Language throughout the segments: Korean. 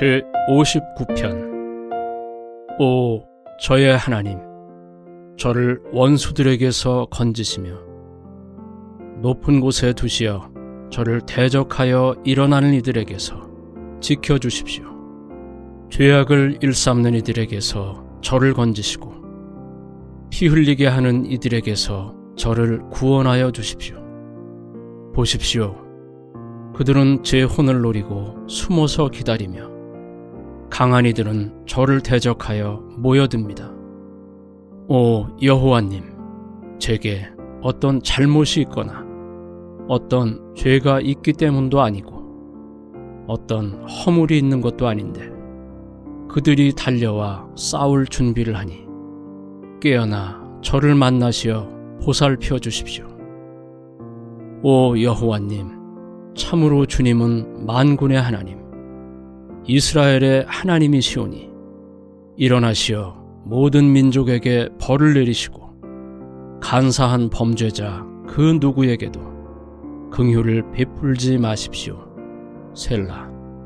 제59편. 오 저의 하나님, 저를 원수들에게서 건지시며 높은 곳에 두시어 저를 대적하여 일어나는 이들에게서 지켜주십시오. 죄악을 일삼는 이들에게서 저를 건지시고 피 흘리게 하는 이들에게서 저를 구원하여 주십시오. 보십시오. 그들은 제 혼을 노리고 숨어서 기다리며 강한 이들은 저를 대적하여 모여듭니다. 오 여호와님, 제게 어떤 잘못이 있거나 어떤 죄가 있기 때문도 아니고 어떤 허물이 있는 것도 아닌데 그들이 달려와 싸울 준비를 하니 깨어나 저를 만나시어 보살펴 주십시오. 오 여호와님, 참으로 주님은 만군의 하나님, 이스라엘의 하나님이시오니 일어나시어 모든 민족에게 벌을 내리시고 간사한 범죄자 그 누구에게도 긍휼을 베풀지 마십시오. 셀라.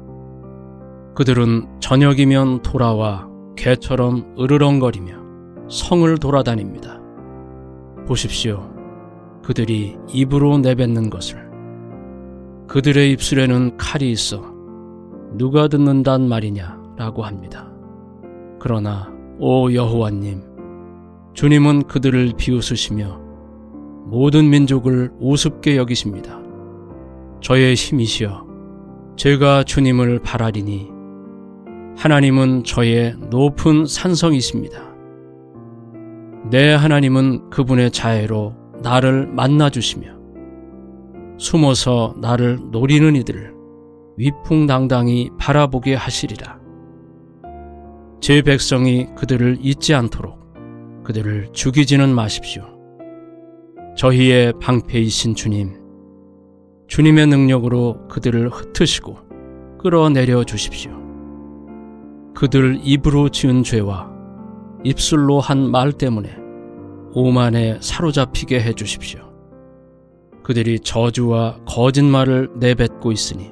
그들은 저녁이면 돌아와 개처럼 으르렁거리며 성을 돌아다닙니다. 보십시오. 그들이 입으로 내뱉는 것을. 그들의 입술에는 칼이 있어 누가 듣는단 말이냐라고 합니다. 그러나 오 여호와님, 주님은 그들을 비웃으시며 모든 민족을 우습게 여기십니다. 저의 힘이시여, 제가 주님을 바라리니 하나님은 저의 높은 산성이십니다. 내 하나님은 그분의 자애로 나를 만나주시며 숨어서 나를 노리는 이들을 위풍당당히 바라보게 하시리라. 제 백성이 그들을 잊지 않도록 그들을 죽이지는 마십시오. 저희의 방패이신 주님, 주님의 능력으로 그들을 흩으시고 끌어내려 주십시오. 그들 입으로 지은 죄와 입술로 한 말 때문에 오만에 사로잡히게 해 주십시오. 그들이 저주와 거짓말을 내뱉고 있으니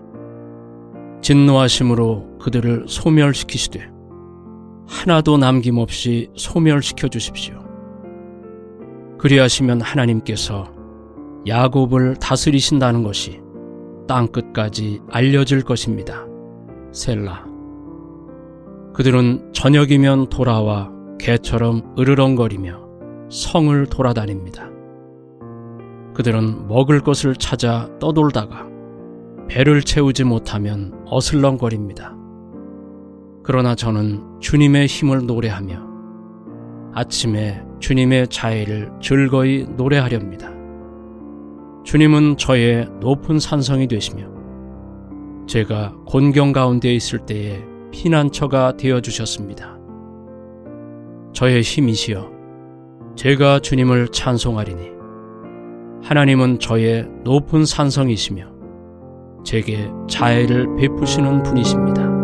진노하심으로 그들을 소멸시키시되 하나도 남김없이 소멸시켜 주십시오. 그리하시면 하나님께서 야곱을 다스리신다는 것이 땅끝까지 알려질 것입니다. 셀라. 그들은 저녁이면 돌아와 개처럼 으르렁거리며 성을 돌아다닙니다. 그들은 먹을 것을 찾아 떠돌다가 배를 채우지 못하면 어슬렁거립니다. 그러나 저는 주님의 힘을 노래하며 아침에 주님의 자애를 즐거이 노래하렵니다. 주님은 저의 높은 산성이 되시며 제가 곤경 가운데 있을 때에 피난처가 되어주셨습니다. 저의 힘이시여, 제가 주님을 찬송하리니 하나님은 저의 높은 산성이시며 제게 자애를 베푸시는 분이십니다.